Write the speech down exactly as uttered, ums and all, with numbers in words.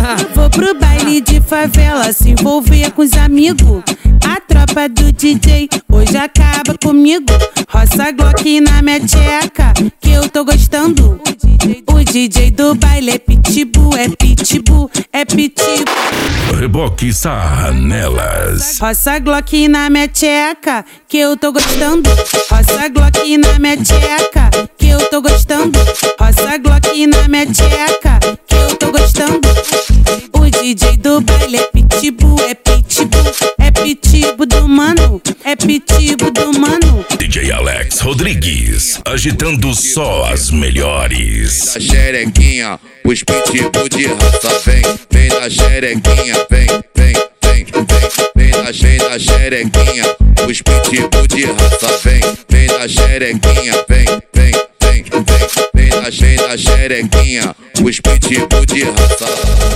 Vou pro baile de favela, se envolver com os amigos. A tropa do D J hoje acaba comigo. Roça Glock na minha tcheca, que eu tô gostando. O D J do baile é pitbull, é pitbull, é pitbull. Reboque sarra nelas. Roça Glock na minha tcheca, que eu tô gostando. Roça Glock na minha tcheca, que eu tô gostando. Roça Glock na minha tcheca, que eu tô gostando. O D J do baile é pitbull, é pitbull, é pitbull do mano, é pitbull do mano. D J Alex Rodrigues, agitando só as melhores. Vem na xerequinha, os pitbull de raça. Vem, vem na xerequinha, vem, vem, vem, vem. Vem na, vem na xerequinha, os pitbull de raça. Vem, vem na xerequinha, vem, vem, vem, vem. Vem na, vem na xerequinha, os pitbull de raça.